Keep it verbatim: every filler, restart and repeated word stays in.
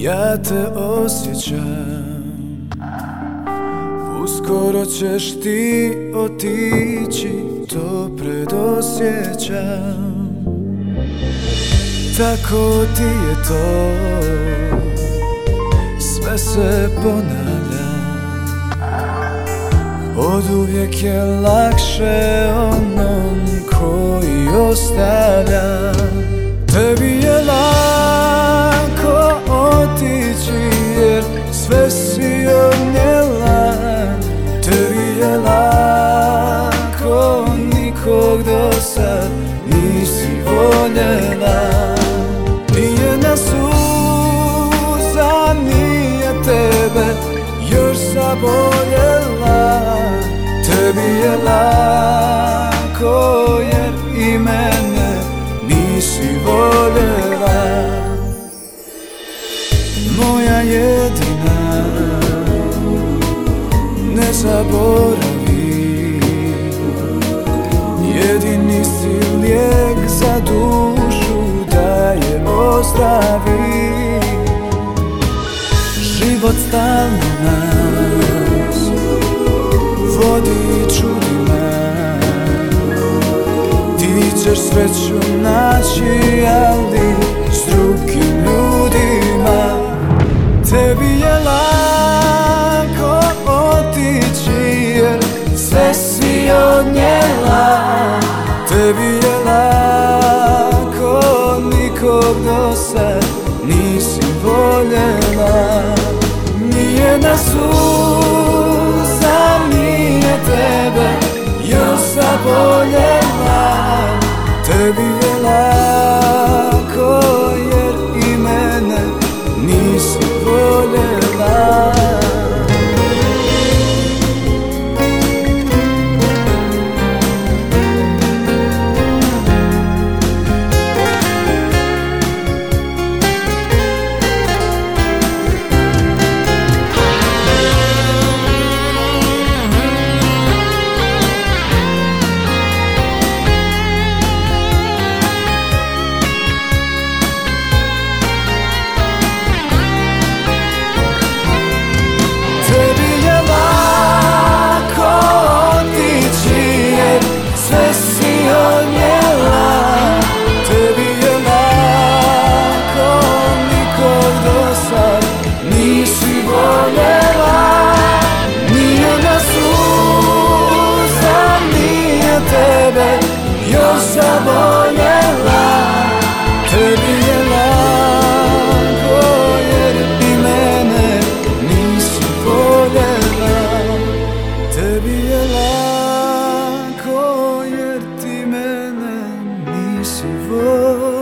Ja te osjećam, uskoro ćeš ti otići, to predosjećam. Tako ti je to, sve se ponavlja. Oduvijek je lakše onom koji ostavlja. Tebi je lako otići jer sve si odnijela. Tebi je lako, nikog do sad nisi voljela. Nijedna suza nije tebe još zaboljela. Tebi je lako jer i mene nisi voljela. Moja jedina, ne zaboravi, jedini si lijek za dušu da je ozdravi. Život stalno nas vodi čudima, ti ćeš sreću naći, ali s drugim ljudima. Tebi je lako otići jer sve si odnijela. Tebi je lako, nikog do sad nisi voljela. Nijedna suza nije tebe još zaboljela. Tebi je lako jer i mene nisi voljela. Još zaboljela. Tebi je lako jer i mene nisi voljela. Tebi je lako jer ti mene nisi voljela.